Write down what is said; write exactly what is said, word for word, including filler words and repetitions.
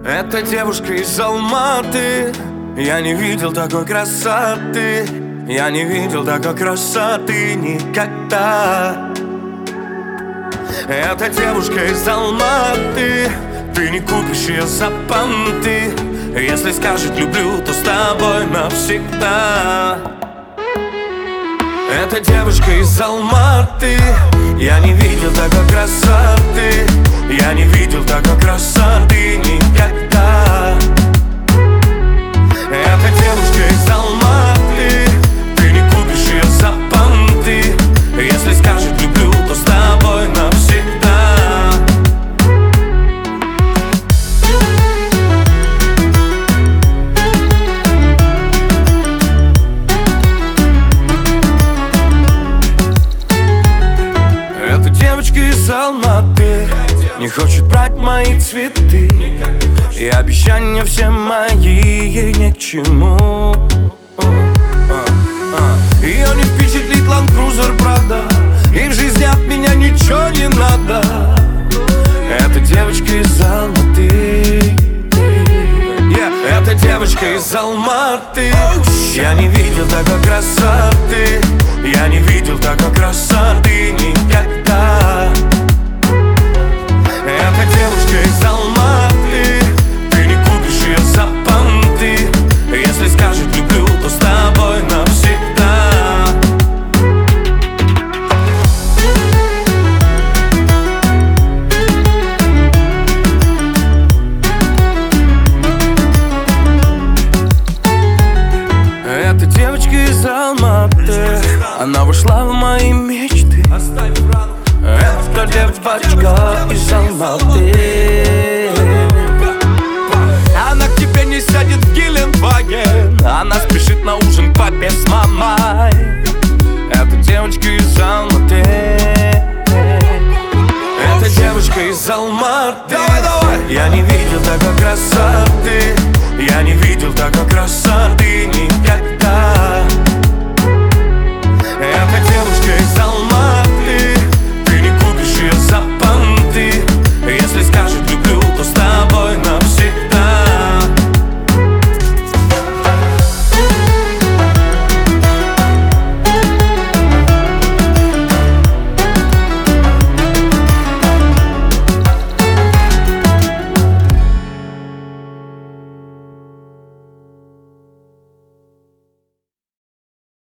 Это девушка из Алматы. Я не видел такой красоты. Я не видел такой красоты никогда. Это девушка из Алматы. Ты не купишь ее за понты. Если скажет люблю, то с тобой навсегда. Это девушка из Алматы. Я не видел такой красоты. Я не видел такой красоты никогда. Это девушка из Алматы. Ты не купишь ее за понты. Если скажет люблю, то с тобой навсегда. Эта девочка из Алматы не хочет брать мои цветы. И обещания все мои ей ни к чему. Ее не впечатлит Land Cruiser, правда. И в жизни от меня ничего не надо. Это девочка из Алматы. yeah. Это девочка из Алматы. Я не видел такой красоты. Я не видел такой красоты никогда. Это девушка из Алматы. Ты не купишь ее за понты. Если скажет люблю, то с тобой навсегда. Это девочка из Алматы. Она вошла в мои мечты. Это девочка из Алматы. Она к тебе не сядет в Гелендваген. Она спешит на ужин к папе с мамой. Это девочка из Алматы. Это девочка из Алматы. Я не видел такой красоты.